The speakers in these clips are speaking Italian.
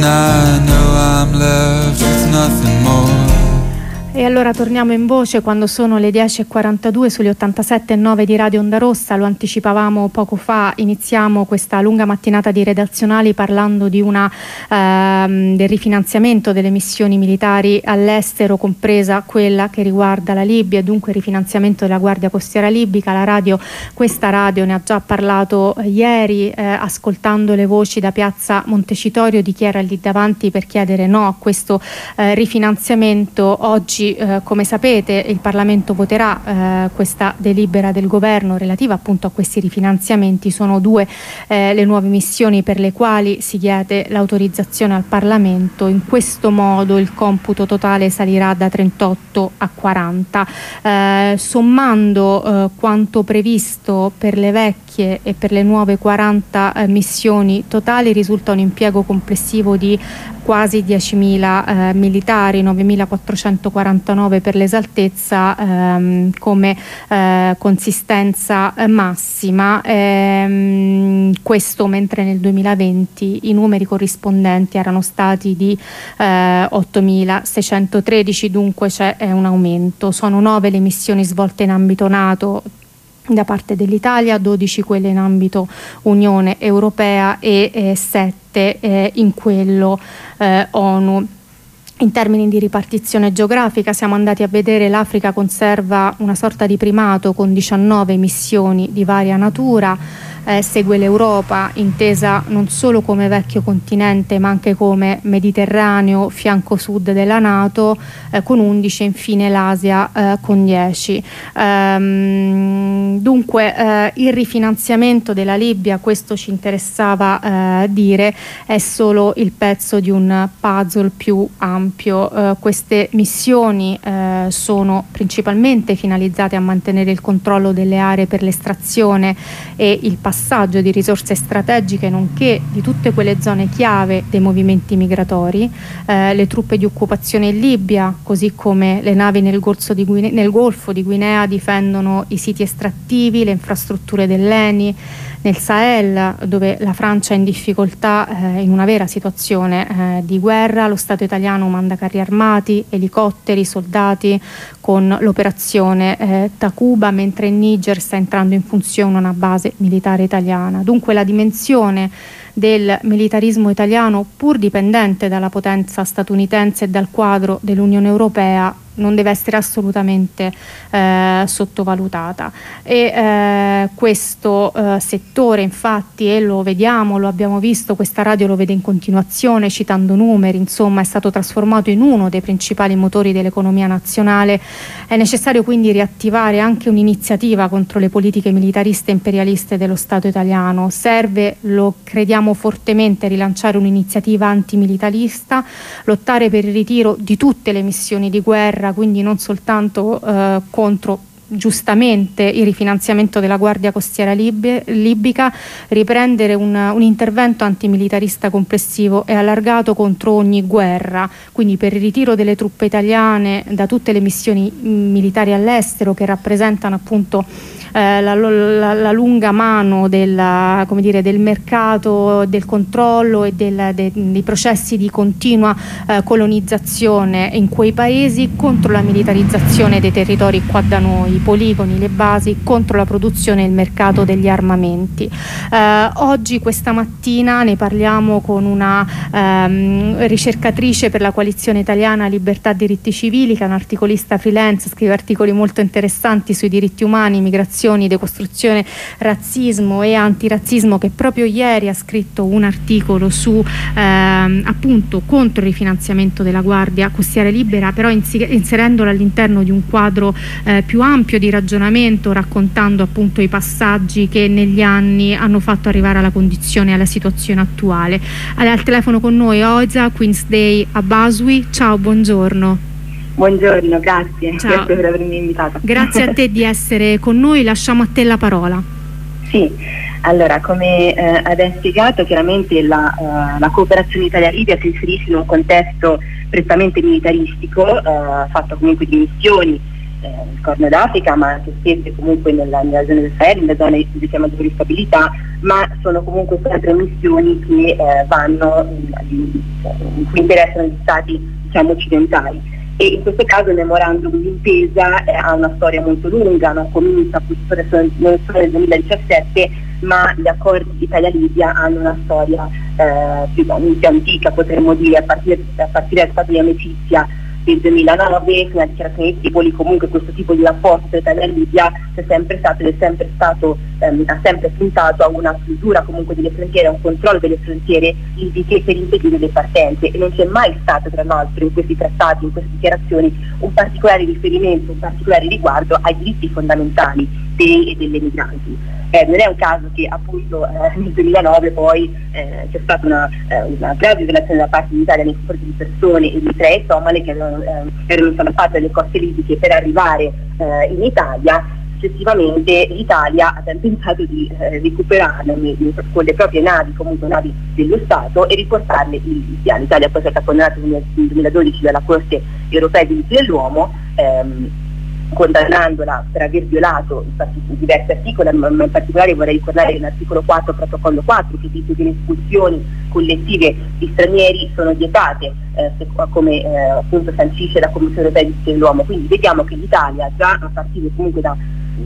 I know I'm left with nothing more. E allora torniamo in voce quando sono le 10:42 sugli 87,9 di Radio Onda Rossa. Lo anticipavamo poco fa, iniziamo questa lunga mattinata di redazionali parlando di del rifinanziamento delle missioni militari all'estero, compresa quella che riguarda la Libia, e dunque il rifinanziamento della Guardia Costiera Libica. Questa radio ne ha già parlato ieri, ascoltando le voci da Piazza Montecitorio di chi era lì davanti per chiedere no a questo rifinanziamento. Oggi, come sapete, il Parlamento voterà questa delibera del governo relativa appunto a questi rifinanziamenti. Sono 2 le nuove missioni per le quali si chiede l'autorizzazione al Parlamento. In questo modo il computo totale salirà da 38 a 40. Sommando quanto previsto per le vecchie e per le nuove 40 missioni totali, risulta un impiego complessivo di quasi 10.000 militari, 9.449 per l'esaltezza, come consistenza massima. Questo mentre nel 2020 i numeri corrispondenti erano stati di 8.613, dunque c'è un aumento. Sono 9 le missioni svolte in ambito NATO da parte dell'Italia, 12 quelle in ambito Unione Europea e 7 in quello ONU. In termini di ripartizione geografica siamo andati a vedere, l'Africa conserva una sorta di primato con 19 missioni di varia natura. Segue l'Europa, intesa non solo come vecchio continente ma anche come Mediterraneo, fianco sud della NATO, con 11, infine l'Asia con 10. Dunque il rifinanziamento della Libia, questo ci interessava dire, è solo il pezzo di un puzzle più ampio. Queste missioni sono principalmente finalizzate a mantenere il controllo delle aree per l'estrazione e il passaggio di risorse strategiche, nonché di tutte quelle zone chiave dei movimenti migratori. Le truppe di occupazione in Libia, così come le navi nel Golfo di Guinea, difendono i siti estrattivi, le infrastrutture dell'ENI. Nel Sahel, dove la Francia è in difficoltà, in una vera situazione di guerra, lo Stato italiano manda carri armati, elicotteri, soldati con l'operazione Takuba, mentre in Niger sta entrando in funzione una base militare italiana. Dunque la dimensione del militarismo italiano, pur dipendente dalla potenza statunitense e dal quadro dell'Unione Europea, non deve essere assolutamente sottovalutata. E questo settore, infatti, e lo vediamo, lo abbiamo visto, questa radio lo vede in continuazione citando numeri, insomma è stato trasformato in uno dei principali motori dell'economia nazionale. È necessario quindi riattivare anche un'iniziativa contro le politiche militariste e imperialiste dello Stato italiano. Serve, lo crediamo fortemente, rilanciare un'iniziativa antimilitarista, lottare per il ritiro di tutte le missioni di guerra, quindi non soltanto contro giustamente il rifinanziamento della Guardia Costiera libica, riprendere un intervento antimilitarista complessivo e allargato contro ogni guerra, quindi per il ritiro delle truppe italiane da tutte le missioni militari all'estero, che rappresentano appunto la lunga mano del mercato, del controllo e dei processi di continua colonizzazione in quei paesi, contro la militarizzazione dei territori qua da noi, i poligoni, le basi, contro la produzione e il mercato degli armamenti. Oggi, questa mattina, ne parliamo con una ricercatrice per la coalizione italiana Libertà Diritti Civili, che è un'articolista freelance, scrive articoli molto interessanti sui diritti umani, migrazioni, decostruzione, razzismo e antirazzismo, che proprio ieri ha scritto un articolo su appunto contro il rifinanziamento della Guardia Costiera Libera, però inserendola all'interno di un quadro più ampio di ragionamento, raccontando appunto i passaggi che negli anni hanno fatto arrivare alla condizione, alla situazione attuale. Al telefono con noi Oisa Queensday Abaswi. Ciao, buongiorno. Buongiorno, grazie. Ciao. Grazie per avermi invitata. Grazie a te di essere con noi, lasciamo a te la parola. Sì, allora, come abbiamo spiegato, chiaramente la cooperazione Italia-Libia si inserisce in un contesto prettamente militaristico, fatto comunque di missioni nel Corno d'Africa, ma anche estese comunque nella zona del Sahel, nella zona di stabilità, ma sono comunque sempre missioni che vanno in cui interessano gli stati, diciamo, occidentali. E in questo caso il memorandum d'intesa ha una storia molto lunga, non comincia nel 2017, ma gli accordi Italia-Libia hanno una storia più antica, potremmo dire, a partire dal stato di amicizia del 2009, fino alla dichiarazione di Tripoli. Comunque questo tipo di rapporto tra Italia e Libia c'è sempre stato ed è sempre stato, ha sempre puntato a una chiusura comunque delle frontiere, a un controllo delle frontiere libiche per impedire le partenze, e non c'è mai stato, tra l'altro, in questi trattati, in queste dichiarazioni, un particolare riferimento, un particolare riguardo ai diritti fondamentali dei e delle migranti. Non è un caso che appunto nel 2009 poi c'è stata una grave violazione da parte dell'Italia nei confronti di persone eritree somale che erano state fatte alle coste libiche per arrivare in Italia. Successivamente l'Italia ha pensato di recuperarle con le proprie navi, comunque navi dello Stato, e riportarle in Libia. L'Italia poi è stata condannata nel 2012 dalla Corte europea dei diritti dell'uomo, condannandola per aver violato diversi articoli, ma in particolare vorrei ricordare l'articolo 4, protocollo 4, che dice che le espulsioni collettive di stranieri sono vietate, come appunto sancisce la Commissione europea dei diritti dell'uomo. Quindi vediamo che l'Italia, già a partire comunque da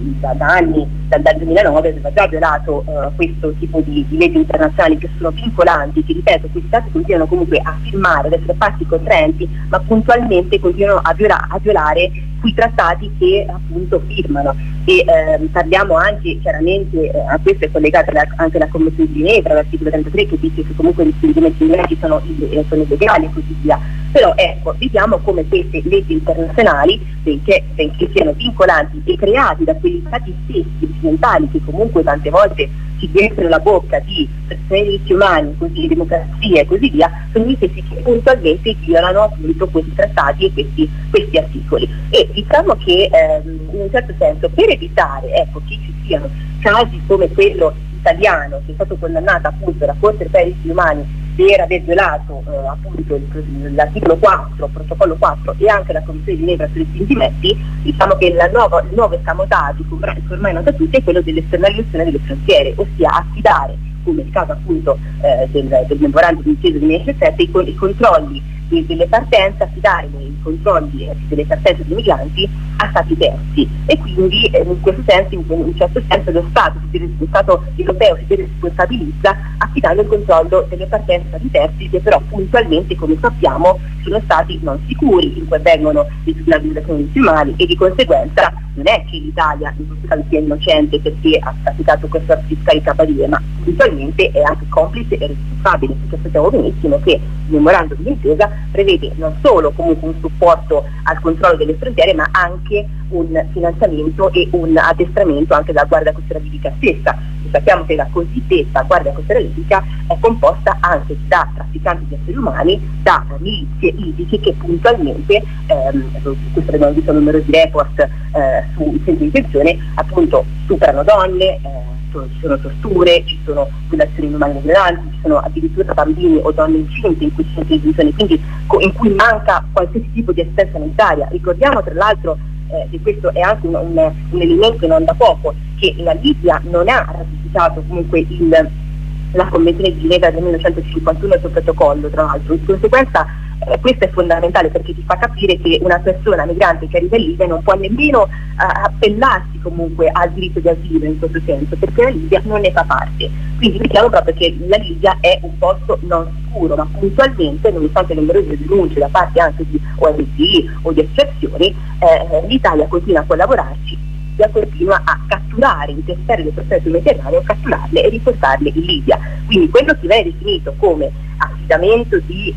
anni, dal 2009, aveva già violato questo tipo di leggi internazionali che sono vincolanti, che, ripeto, questi stati continuano comunque a firmare, ad essere parti contraenti, ma puntualmente continuano a violare quei trattati che appunto firmano. E parliamo anche chiaramente, a questo è collegata anche la Convenzione di Ginevra, l'articolo 33, che dice che comunque gli spedimenti migrati sono illegali e così via. Però ecco, vediamo come queste leggi internazionali, benché siano vincolanti e creati da quegli stati stessi occidentali che comunque tante volte ci riempiono la bocca di diritti umani, così, democrazia e così via, sono gli stessi che puntualmente violano appunto questi trattati e questi articoli. E diciamo che in un certo senso, per evitare, ecco, che ci siano casi come quello italiano, che è stato condannato appunto dalla Corte europea dei diritti umani per aver violato appunto l'articolo 4, protocollo 4, e anche la Convenzione di Ginevra sui respingimenti, diciamo che il nuovo escamotage, che ormai nota tutti, è quello dell'esternalizzazione delle frontiere, ossia affidare, come il caso appunto del memorandum d'intesa del 2017, i controlli delle partenze, affidare i controlli delle partenze dei migranti a stati terzi, e quindi in questo senso, in un certo senso, lo Stato europeo si responsabilizza affidando il controllo delle partenze a stati terzi, che però puntualmente, come sappiamo, sono stati non sicuri, in cui avvengono la violazione dei diritti umani, e di conseguenza non è che l'Italia in questo caso sia innocente perché ha praticato questa fiscalità badile, ma puntualmente è anche complice e responsabile, perché sappiamo benissimo che il memorandum d'intesa prevede non solo comunque un supporto al controllo delle frontiere, ma anche un finanziamento e un addestramento anche dalla Guardia Costiera Libica stessa. E sappiamo che la cosiddetta Guardia Costiera Libica è composta anche da trafficanti di esseri umani, da milizie libiche che puntualmente, questo abbiamo visto numerosi report sui centri di detenzione, appunto superano donne, ci sono torture, ci sono violazioni inumane migranti, ci sono addirittura bambini o donne incinte in questi centri di detenzione, quindi in cui manca qualsiasi tipo di assistenza sanitaria. Ricordiamo tra l'altro che questo è anche un elemento non da poco, che la Libia non ha ratificato comunque la Convenzione di Ginevra del 1951 e il suo protocollo, tra l'altro. Di conseguenza questo è fondamentale, perché ti fa capire che una persona migrante che arriva in Libia non può nemmeno appellarsi comunque al diritto di asilo in questo senso, perché la Libia non ne fa parte. Quindi vediamo proprio che la Libia è un posto non sicuro, ma puntualmente, nonostante numerose denunce da parte anche di ONG o di associazioni, l'Italia continua a collaborarci, continua a catturare, intestare le persone sul Mediterraneo, catturarle e riportarle in Libia. Quindi quello che viene definito come affidamento di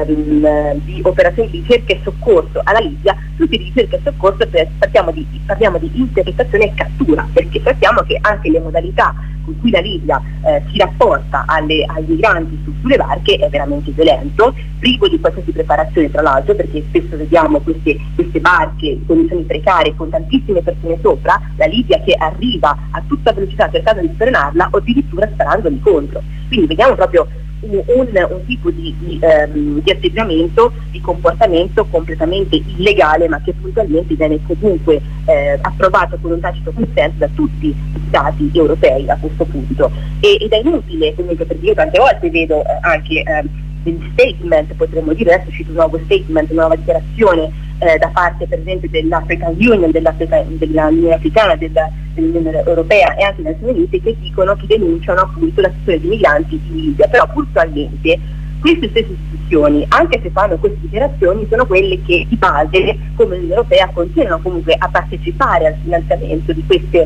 operazioni di ricerca e soccorso alla Libia, tutti di ricerca e soccorso, parliamo di intercettazione e cattura, perché sappiamo che anche le modalità con cui la Libia si rapporta ai migranti sulle barche è veramente violento, privo di qualsiasi preparazione, tra l'altro, perché spesso vediamo queste barche in condizioni precarie con tantissime persone sopra, la Libia che arriva a tutta velocità cercando di frenarla o addirittura sparandoli contro. Quindi vediamo proprio un tipo di atteggiamento, di comportamento completamente illegale, ma che puntualmente viene comunque approvato con un tacito consenso da tutti gli stati europei a questo punto. Ed è inutile comunque, perché io tante volte vedo anche degli statement, potremmo dire, adesso cito un nuovo statement, una nuova dichiarazione da parte per esempio dell'African Union, dell'Unione Africana, dell'Unione Europea e anche delle Nazioni Unite, che dicono, che denunciano appunto la situazione dei migranti in Libia, però puntualmente queste stesse istituzioni, anche se fanno queste dichiarazioni, sono quelle che di base, come l'Unione Europea, continuano comunque a partecipare al finanziamento di queste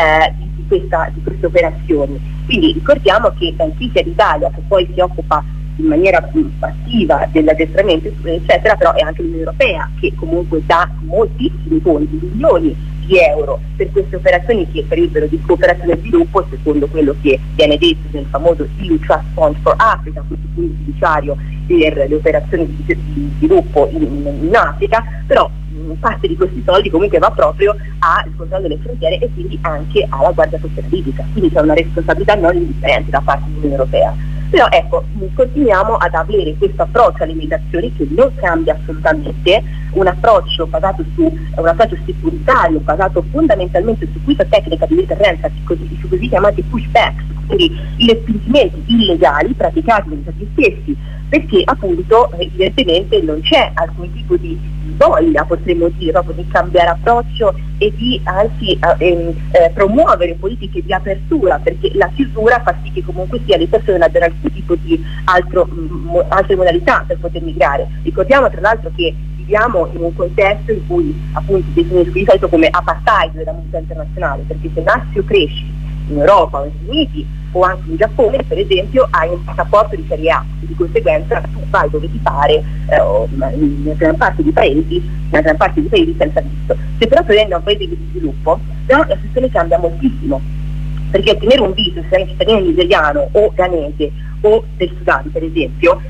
operazioni. Quindi ricordiamo che sì, sia l'Italia che poi si occupa in maniera più attiva dell'addestramento eccetera, però è anche l'Unione Europea che comunque dà moltissimi fondi, milioni di euro per queste operazioni che sarebbero di cooperazione e sviluppo, secondo quello che viene detto nel famoso EU Trust Fund for Africa, questo fondo fiduciario per le operazioni di sviluppo in Africa, però parte di questi soldi comunque va proprio al controllo delle frontiere e quindi anche alla Guardia Costiera libica, quindi c'è una responsabilità non indifferente da parte dell'Unione Europea. Però ecco, continuiamo ad avere questo approccio alle migrazioni che non cambia assolutamente, un approccio securitario, basato fondamentalmente su questa tecnica di deterrenza, su così chiamati pushbacks, quindi i respingimenti illegali praticati dagli Stati stessi, perché appunto evidentemente non c'è alcun tipo di voglia, potremmo dire, proprio di cambiare approccio e di anzi promuovere politiche di apertura, perché la chiusura fa sì che comunque sia le persone abbiano alcun tipo di altre modalità per poter migrare. Ricordiamo tra l'altro che viviamo in un contesto in cui appunto definisco di solito come apartheid della comunità internazionale, perché se nasci o cresci in Europa o negli Stati Uniti o anche in Giappone per esempio hai un passaporto di serie A, di conseguenza tu vai dove ti pare in gran parte di paesi senza visto. Se però prendi da un paese di sviluppo, la situazione cambia moltissimo, perché ottenere un visto se sei cittadino nigeriano o ghanese o del Sudan per esempio,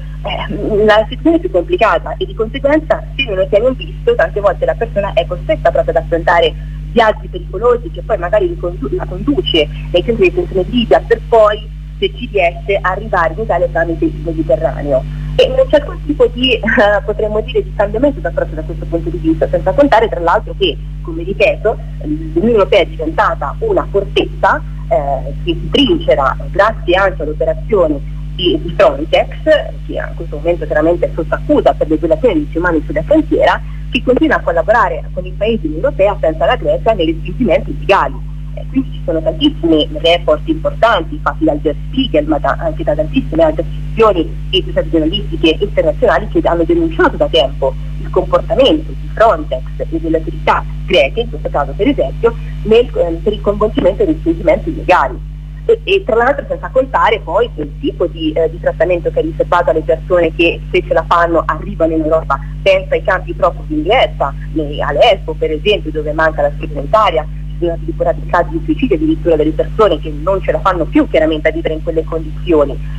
la situazione è più complicata e di conseguenza se non ottieni un visto tante volte la persona è costretta proprio ad affrontare viaggi pericolosi che poi magari la conduce nei centri di detenzione di Libia per poi, se ci riesce, arrivare in Italia tramite il Mediterraneo. E non c'è alcun tipo di, potremmo dire, di cambiamento d'approccio da questo punto di vista, senza contare tra l'altro che, come ripeto, l'Unione Europea è diventata una fortezza che si trincera grazie anche all'operazione di Frontex, che in questo momento chiaramente è sotto accusa per le violazioni dei diritti umani sulla frontiera, che continua a collaborare con i paesi dell'Unione Europea, senza la Grecia, nei respingimenti illegali. Quindi ci sono tantissimi report importanti fatti dal Der Spiegel, ma anche da tantissime altre istituzioni e società giornalistiche internazionali che hanno denunciato da tempo il comportamento di Frontex e delle autorità greche, in questo caso per esempio, per il coinvolgimento dei respingimenti illegali. E tra l'altro senza contare poi quel tipo di trattamento che è riservato alle persone che se ce la fanno arrivano in Europa. Pensa ai campi profughi in Grecia, a Lesbo per esempio, dove manca la sede sanitaria, ci sono addirittura casi di suicidio addirittura delle persone che non ce la fanno più chiaramente a vivere in quelle condizioni.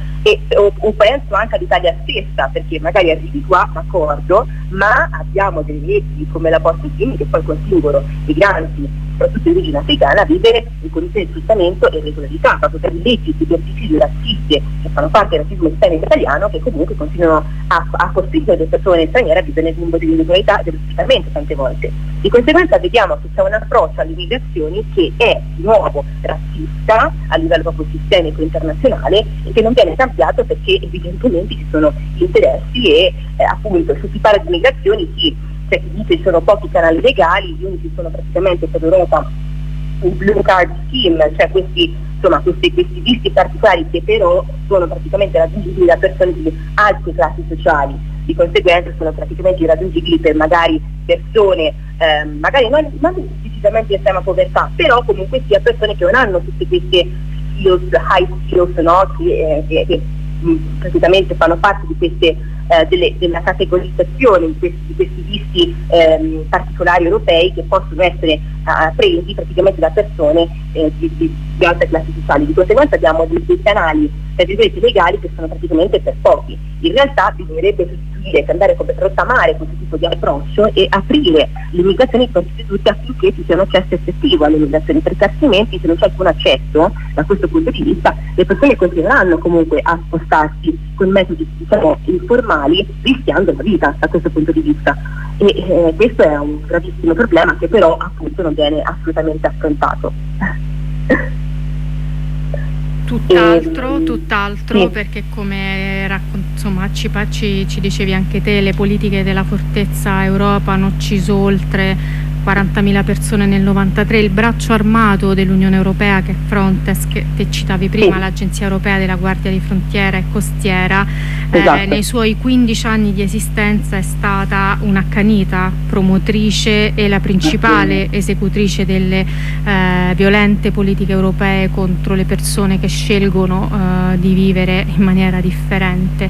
O penso anche all'Italia stessa, perché magari arrivi qua, d'accordo, ma abbiamo delle leggi come la Bosnia che poi costringono migranti, soprattutto di origine africana, a vivere in condizioni di sfruttamento e irregolarità, proprio per le leggi di pesticidi razziste che fanno parte del razzismo sistemico italiano, che comunque continuano a costringere le persone straniere a vivere nel limbo dell'irregolarità e dello sfruttamento tante volte. Di conseguenza vediamo che c'è un approccio alle migrazioni che è di nuovo razzista a livello proprio sistemico internazionale e che non viene cambiato perché evidentemente ci sono interessi e appunto se si parla di migrazioni sì, c'è chi dice ci sono pochi canali legali, gli unici sono praticamente per l'Europa il Blue Card Scheme, cioè questi visti particolari che però sono praticamente raggiungibili da persone di alte classi sociali, di conseguenza sono praticamente irraggiungibili per magari persone magari non decisamente in estrema povertà, però comunque sia persone che non hanno tutte queste skills, high skills, no? che praticamente fanno parte di queste della categorizzazione di questi visti particolari europei che possono essere presi praticamente da persone di altre classi sociali. Di conseguenza abbiamo dei canali legali che sono praticamente per pochi. In realtà bisognerebbe sostituire, andare a rottamare questo tipo di approccio e aprire l'immigrazione per tutti affinché ci sia un accesso effettivo all'immigrazione, perché altrimenti se non c'è alcun accesso da questo punto di vista le persone continueranno comunque a spostarsi con metodi informali, rischiando la vita da questo punto di vista. E questo è un gravissimo problema che però appunto non viene assolutamente affrontato. Tutt'altro, sì. Perché come ci dicevi anche te, le politiche della Fortezza Europa hanno ucciso oltre 40.000 persone nel 93, il braccio armato dell'Unione Europea che è Frontex, che citavi prima, l'Agenzia Europea della Guardia di Frontiera e Costiera, esatto. Nei suoi 15 anni di esistenza è stata un'accanita promotrice e la principale esecutrice delle violente politiche europee contro le persone che scelgono di vivere in maniera differente.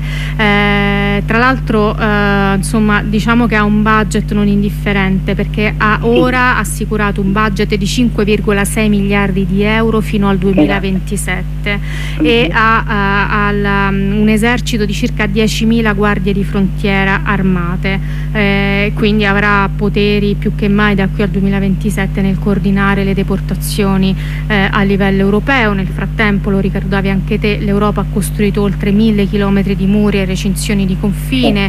Tra l'altro diciamo che ha un budget non indifferente, perché ha ora assicurato un budget di 5,6 miliardi di euro fino al 2027 e ha un esercito di circa 10.000 guardie di frontiera armate, quindi avrà poteri più che mai da qui al 2027 nel coordinare le deportazioni a livello europeo. Nel frattempo, lo ricordavi anche te, l'Europa ha costruito oltre 1.000 chilometri di muri e recinzioni di confine,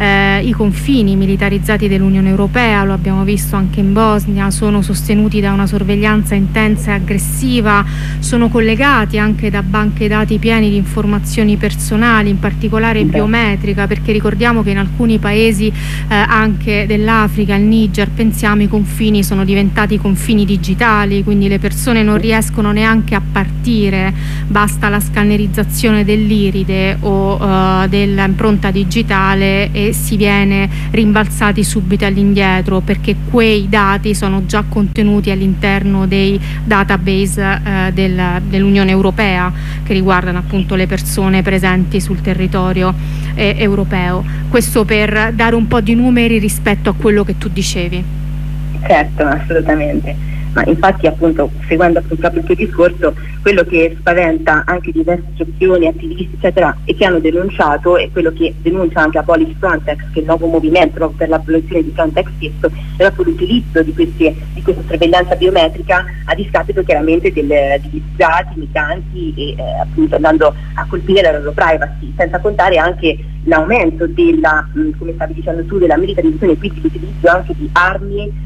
i confini militarizzati dell'Unione Europea, lo abbiamo visto anche in Bosnia, sono sostenuti da una sorveglianza intensa e aggressiva, sono collegati anche da banche dati pieni di informazioni personali, in particolare biometrica, perché ricordiamo che in alcuni paesi anche dell'Africa, il Niger, pensiamo, i confini sono diventati confini digitali, quindi le persone non riescono neanche a partire, basta la scannerizzazione dell'iride o dell'impronta digitale e si viene rimbalzati subito all'indietro, perché quei dati sono già contenuti all'interno dei database dell'Unione Europea che riguardano appunto le persone presenti sul territorio europeo. Questo per dare un po' di numeri rispetto a quello che tu dicevi. Certo, assolutamente. Ma infatti, appunto, seguendo proprio il tuo discorso, quello che spaventa anche diverse associazioni, attivisti eccetera, e che hanno denunciato, e quello che denuncia anche Abolish Frontex, che è il nuovo movimento per l'abolizione di Frontex stesso, è proprio l'utilizzo di questa sorveglianza biometrica a discapito chiaramente degli sfruttati, migranti e appunto andando a colpire la loro privacy, senza contare anche l'aumento della, come stavi dicendo tu, della militarizzazione, quindi l'utilizzo anche di armi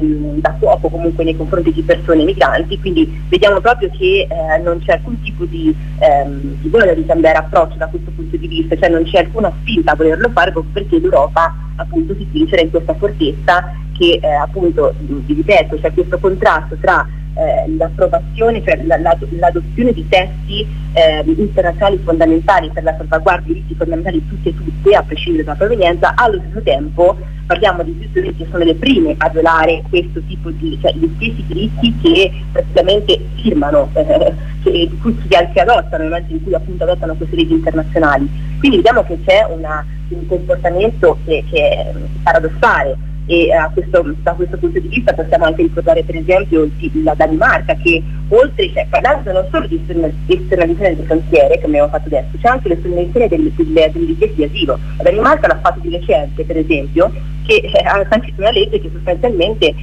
da fuoco comunque nei confronti di persone migranti. Quindi vediamo proprio che non c'è alcun tipo di voglia di cambiare approccio da questo punto di vista, cioè non c'è alcuna spinta a volerlo fare, proprio perché l'Europa appunto si trincerà in questa fortezza che appunto, vi ripeto, c'è questo contrasto tra l'approvazione, cioè l'adozione di testi internazionali fondamentali per la salvaguardia dei diritti fondamentali di tutti e tutte, a prescindere dalla provenienza. Allo stesso tempo parliamo di istituzioni che sono le prime a violare questo tipo di, cioè gli stessi diritti che praticamente firmano, che si adottano nel momento in cui appunto adottano queste leggi internazionali. Quindi vediamo che c'è un comportamento che è paradossale. E da questo punto di vista possiamo anche ricordare per esempio la Danimarca, che oltre, cioè, parlando non solo di esternalizzazione delle frontiere, come abbiamo fatto adesso, c'è anche l'esternalizzazione delle richieste di asilo. La Danimarca l'ha fatto di recente, per esempio, che ha sancito una legge che sostanzialmente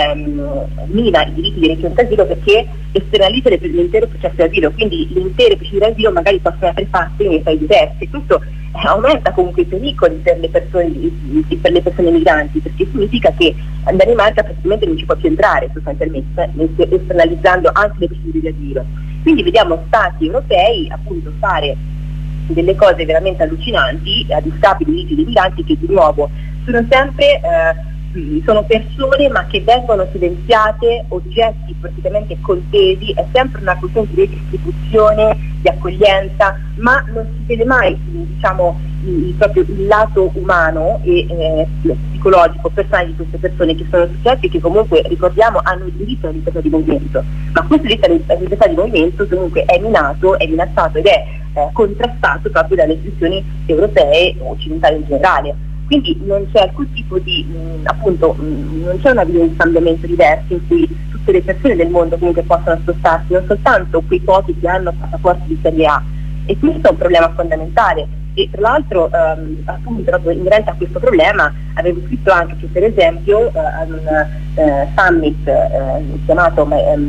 mina i diritti di richiesta di asilo, perché esternalizza l'intero processo di asilo, quindi l'intero processo di asilo magari possono essere fatti nei paesi diversi. Questo aumenta comunque i pericoli per le persone migranti, perché significa che in Danimarca praticamente non ci può più entrare sostanzialmente, esternalizzando anche le procedure di asilo. Quindi vediamo stati europei appunto fare delle cose veramente allucinanti a discapito dei diritti dei migranti, che di nuovo sono sempre sono persone ma che vengono silenziate, oggetti praticamente contesi, è sempre una questione di distribuzione, di accoglienza, ma non si vede mai, diciamo, proprio il lato umano e psicologico, personale di queste persone, che sono soggetti che comunque, ricordiamo, hanno il diritto alla libertà di movimento, ma questo diritto alla libertà di movimento comunque è minato, è minacciato ed è contrastato proprio dalle istituzioni europee o occidentali in generale. quindi non c'è alcun tipo di non c'è una via di scambiamento diversa in cui tutte le persone del mondo comunque possano spostarsi, non soltanto quei pochi che hanno passaporti di serie A, e questo è un problema fondamentale. E tra l'altro appunto proprio inerente a questo problema avevo scritto anche che per esempio ad un summit chiamato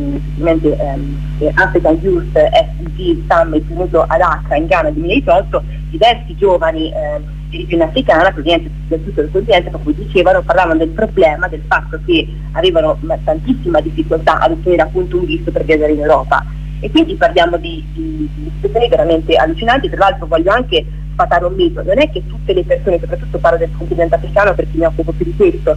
African Youth SDG Summit tenuto ad Accra in Ghana nel 2018, diversi giovani di origine africana provenienti da tutto il continente proprio parlavano del problema del fatto che avevano tantissima difficoltà ad ottenere appunto un visto per viaggiare in Europa. E quindi parliamo di situazioni veramente allucinanti. Tra l'altro voglio anche sfatare un mito: non è che tutte le persone, soprattutto parlo del continente africano perché mi occupo più di questo,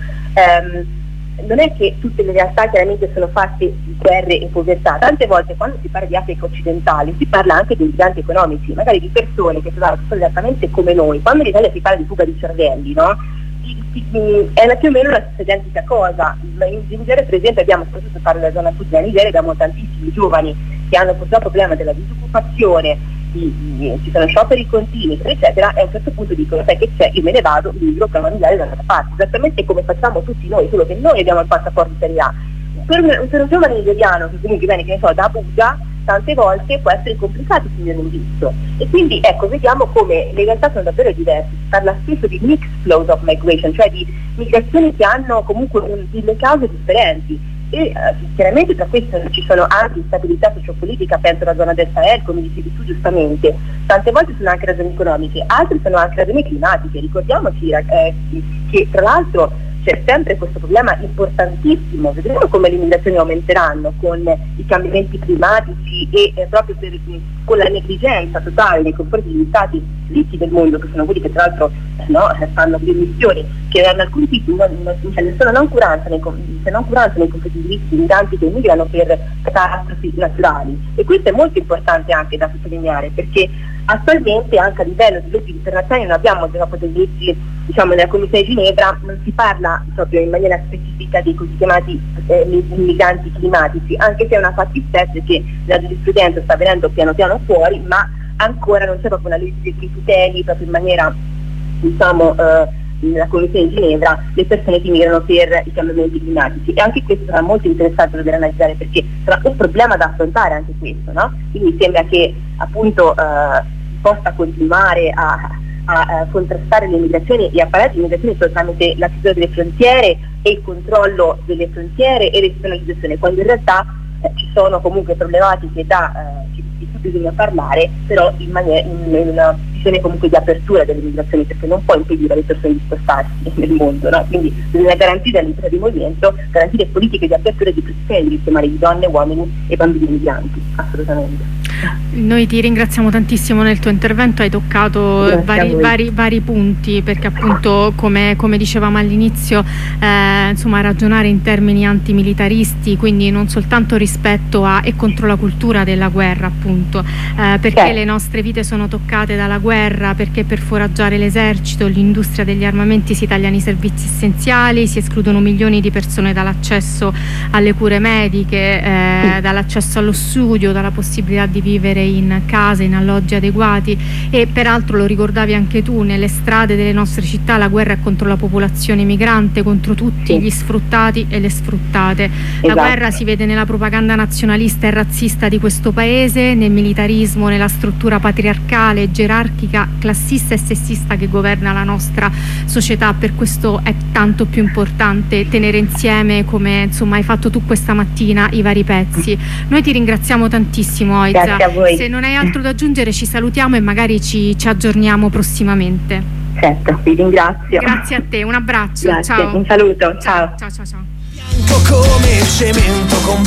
non è che tutte le realtà chiaramente sono fatte di guerre e povertà. Tante volte quando si parla di Africa occidentale si parla anche di migranti economici, magari di persone che sono esattamente come noi. Quando in Italia si parla di fuga di cervelli, no? È più o meno la stessa identica cosa. In Nigeria per esempio abbiamo, soprattutto parlo della zona sud della Nigeria, abbiamo tantissimi giovani che hanno purtroppo il problema della disoccupazione, ci sono scioperi continui eccetera, e a un certo punto dicono: sai che c'è, io me ne vado, migro per andare dall'altra parte, esattamente come facciamo tutti noi, solo che noi abbiamo il passaporto di serie A. Per un giovane nigeriano che comunque viene, che ne so, da Abuja, tante volte può essere complicato finire un visto, e quindi ecco, vediamo come le realtà sono davvero diverse. Si parla spesso di mixed flows of migration, cioè di migrazioni che hanno comunque delle cause differenti, e chiaramente tra queste ci sono anche instabilità sociopolitica, penso alla zona del Sahel, come dicevi tu giustamente, tante volte sono anche ragioni economiche, altre sono anche ragioni climatiche. Ricordiamoci che tra l'altro c'è sempre questo problema importantissimo. Vedremo come le migrazioni aumenteranno con i cambiamenti climatici e proprio con la negligenza totale nei confronti degli stati ricchi del mondo, che sono quelli che tra l'altro fanno le emissioni, che hanno alcuni tipi sono noncuranza nei confronti dei migranti che migrano per catastrofi naturali. E questo è molto importante anche da sottolineare, perché attualmente anche a livello di leggi internazionali non abbiamo delle leggi, nella Commissione di Ginevra non si parla proprio in maniera specifica dei così chiamati migranti climatici, anche se è una fattispecie che la giurisprudenza sta venendo piano piano fuori, ma ancora non c'è proprio una legge che tuteli proprio in maniera nella Commissione di Ginevra le persone che migrano per i cambiamenti climatici. E anche questo sarà molto interessante dover analizzare, perché sarà un problema da affrontare anche questo, no? Quindi sembra che appunto possa continuare a contrastare le migrazioni e a parlare di migrazioni solo tramite la chiusura delle frontiere e il controllo delle frontiere e l'esternalizzazione, quando in realtà ci sono comunque problematiche di cui bisogna parlare, però in una visione comunque di apertura delle migrazioni, perché non può impedire alle persone di spostarsi nel mondo, no? Quindi bisogna garantire la libertà di movimento, garantire politiche di apertura e di protezione dei diritti umani di donne, uomini e bambini migranti, assolutamente. Noi ti ringraziamo tantissimo nel tuo intervento, hai toccato vari punti, perché appunto come dicevamo all'inizio ragionare in termini antimilitaristi, quindi non soltanto rispetto a e contro la cultura della guerra appunto, perché le nostre vite sono toccate dalla guerra, perché per foraggiare l'esercito, l'industria degli armamenti si tagliano i servizi essenziali, si escludono milioni di persone dall'accesso alle cure mediche, dall'accesso allo studio, dalla possibilità di vivere in case, in alloggi adeguati. E peraltro, lo ricordavi anche tu, nelle strade delle nostre città la guerra è contro la popolazione migrante, contro tutti gli sfruttati e le sfruttate. La guerra si vede nella propaganda nazionalista e razzista di questo paese, nel militarismo, nella struttura patriarcale, gerarchica, classista e sessista che governa la nostra società. Per questo è tanto più importante tenere insieme, come hai fatto tu questa mattina, i vari pezzi. Noi ti ringraziamo tantissimo, Oiza. Grazie a voi. Se non hai altro da aggiungere ci salutiamo e magari ci aggiorniamo prossimamente. Certo, vi ringrazio. Grazie a te, un abbraccio. Grazie, ciao. un saluto, ciao. Ciao. Bianco come cemento.